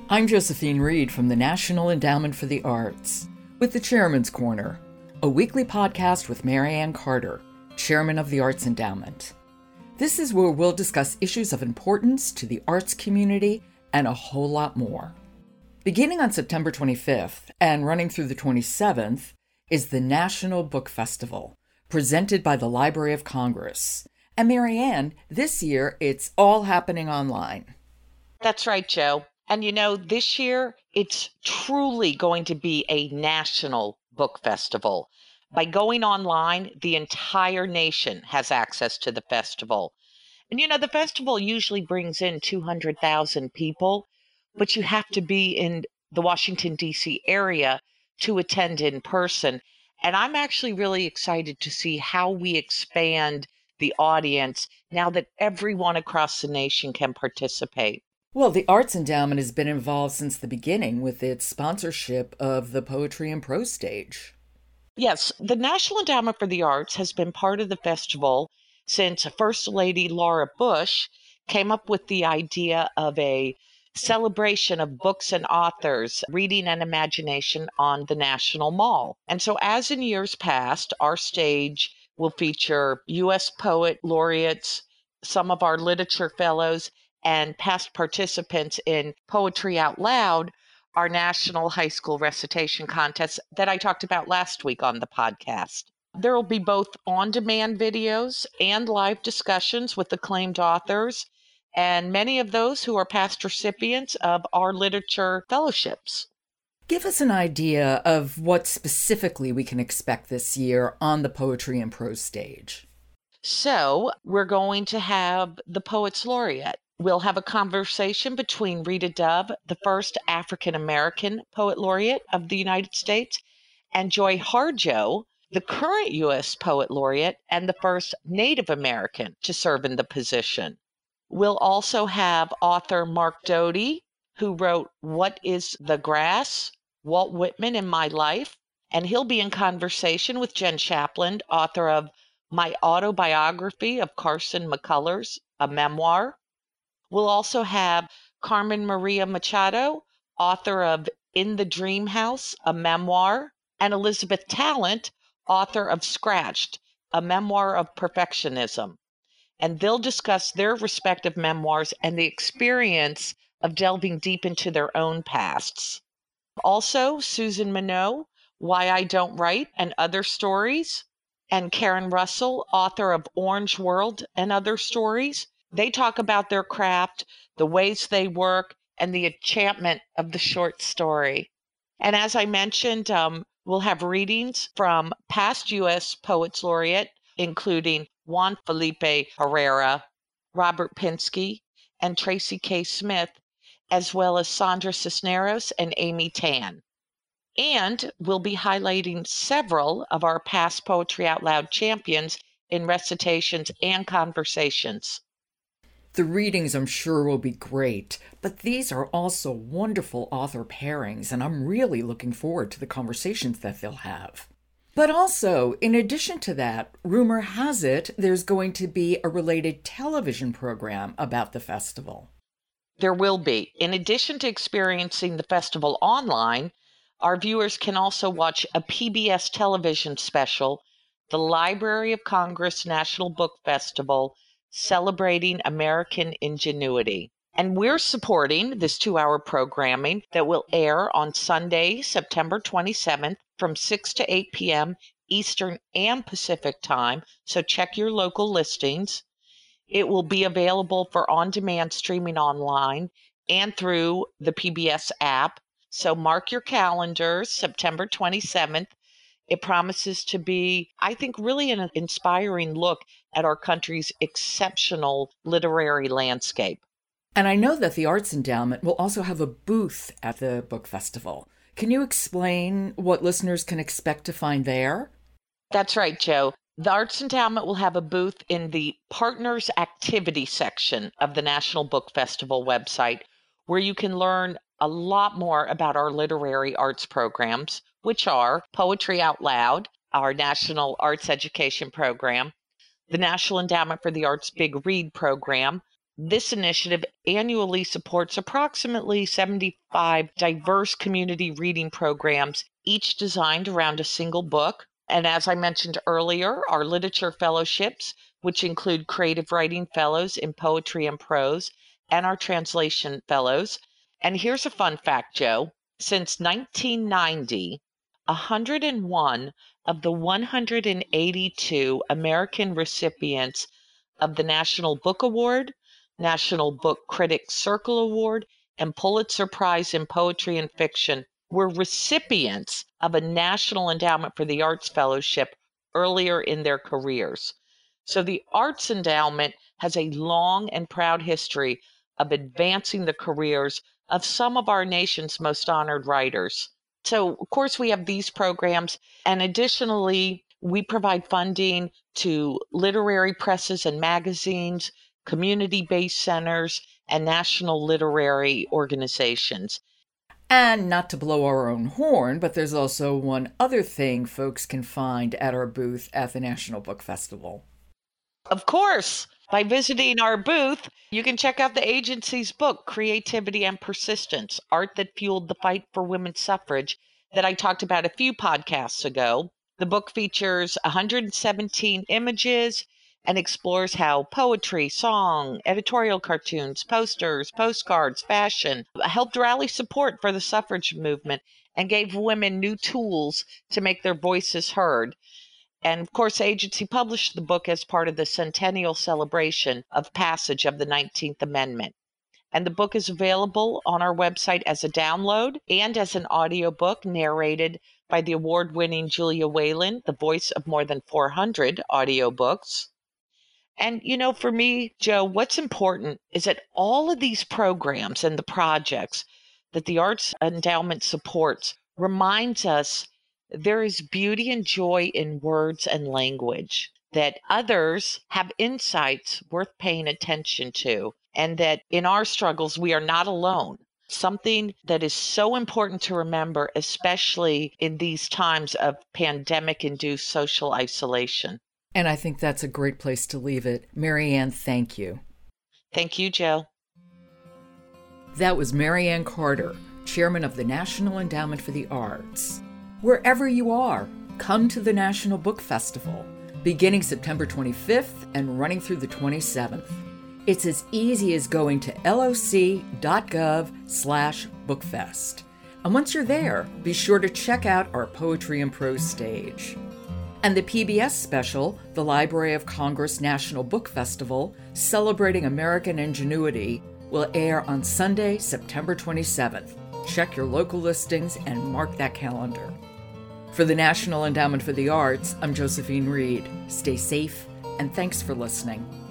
I'm Josephine Reed from the National Endowment for the Arts with the Chairman's Corner, a weekly podcast with Mary Ann Carter, Chairman of the Arts Endowment. This is where we'll discuss issues of importance to the arts community and a whole lot more. Beginning on September 25th and running through the 27th is the National Book Festival, presented by the Library of Congress. And Mary Ann, this year it's all happening online. That's right, Joe. And this year it's truly going to be a national book festival. By going online, the entire nation has access to the festival. And the festival usually brings in 200,000 people, but you have to be in the Washington, D.C. area to attend in person. And I'm actually really excited to see how we expand the audience now that everyone across the nation can participate. Well, the Arts Endowment has been involved since the beginning with its sponsorship of the Poetry and Prose stage. Yes, the National Endowment for the Arts has been part of the festival since First Lady Laura Bush came up with the idea of a celebration of books and authors, reading and imagination on the National Mall. And so as in years past, our stage will feature U.S. poet laureates, some of our literature fellows, and past participants in Poetry Out Loud, our national high school recitation contest that I talked about last week on the podcast. There will be both on-demand videos and live discussions with acclaimed authors, and many of those who are past recipients of our literature fellowships. Give us an idea of what specifically we can expect this year on the Poetry and Prose stage. So we're going to have the Poets Laureate. We'll have a conversation between Rita Dove, the first African-American Poet Laureate of the United States, and Joy Harjo, the current U.S. Poet Laureate and the first Native American to serve in the position. We'll also have author Mark Doty, who wrote What is the Grass? Walt Whitman in My Life, and he'll be in conversation with Jen Chaplin, author of My Autobiography of Carson McCullers, a memoir. We'll also have Carmen Maria Machado, author of In the Dream House, a memoir, and Elizabeth Talent, author of Scratched, a memoir of perfectionism. And they'll discuss their respective memoirs and the experience of delving deep into their own pasts. Also, Susan Minot, Why I Don't Write and Other Stories, and Karen Russell, author of Orange World and Other Stories. They talk about their craft, the ways they work, and the enchantment of the short story. And as I mentioned, we'll have readings from past U.S. Poets Laureate, including Juan Felipe Herrera, Robert Pinsky, and Tracy K. Smith, as well as Sandra Cisneros and Amy Tan. And we'll be highlighting several of our past Poetry Out Loud champions in recitations and conversations. The readings, I'm sure, will be great, but these are also wonderful author pairings, and I'm really looking forward to the conversations that they'll have. But also, in addition to that, rumor has it there's going to be a related television program about the festival. There will be. In addition to experiencing the festival online, our viewers can also watch a PBS television special, the Library of Congress National Book Festival, Celebrating American Ingenuity. And we're supporting this 2-hour programming that will air on Sunday, September 27th from 6 to 8 p.m. Eastern and Pacific time, so check your local listings. It will be available for on-demand streaming online and through the PBS app. So mark your calendars, September 27th. It promises to be, I think, really an inspiring look at our country's exceptional literary landscape. And I know that the Arts Endowment will also have a booth at the book festival. Can you explain what listeners can expect to find there? That's right, Joe. The Arts Endowment will have a booth in the Partners Activity section of the National Book Festival website, where you can learn a lot more about our literary arts programs, which are Poetry Out Loud, our national arts education program, the National Endowment for the Arts Big Read program, This initiative annually supports approximately 75 diverse community reading programs, each designed around a single book. And as I mentioned earlier, our literature fellowships, which include creative writing fellows in poetry and prose, and our translation fellows. And here's a fun fact, Joe. Since 1990, 101 of the 182 American recipients of the National Book Award, National Book Critics Circle Award, and Pulitzer Prize in Poetry and Fiction were recipients of a National Endowment for the Arts Fellowship earlier in their careers. So the Arts Endowment has a long and proud history of advancing the careers of some of our nation's most honored writers. So, of course, we have these programs, and additionally, we provide funding to literary presses and magazines, community-based centers, and national literary organizations. And not to blow our own horn, but there's also one other thing folks can find at our booth at the National Book Festival. Of course, by visiting our booth, you can check out the agency's book, Creativity and Persistence, Art That Fueled the Fight for Women's Suffrage, that I talked about a few podcasts ago. The book features 117 images and explores how poetry, song, editorial cartoons, posters, postcards, fashion helped rally support for the suffrage movement and gave women new tools to make their voices heard. And of course, the agency published the book as part of the centennial celebration of passage of the 19th Amendment. And the book is available on our website as a download and as an audiobook narrated by the award-winning Julia Whalen, the voice of more than 400 audiobooks. And, for me, Joe, what's important is that all of these programs and the projects that the Arts Endowment supports reminds us there is beauty and joy in words and language, that others have insights worth paying attention to, and that in our struggles, we are not alone. Something that is so important to remember, especially in these times of pandemic-induced social isolation. And I think that's a great place to leave it. Marianne, thank you. Thank you, Joe. That was Marianne Carter, Chairman of the National Endowment for the Arts. Wherever you are, come to the National Book Festival, beginning September 25th and running through the 27th. It's as easy as going to loc.gov/bookfest. And once you're there, be sure to check out our Poetry and Prose stage. And the PBS special, the Library of Congress National Book Festival, celebrating American ingenuity, will air on Sunday, September 27th. Check your local listings and mark that calendar. For the National Endowment for the Arts, I'm Josephine Reed. Stay safe, and thanks for listening.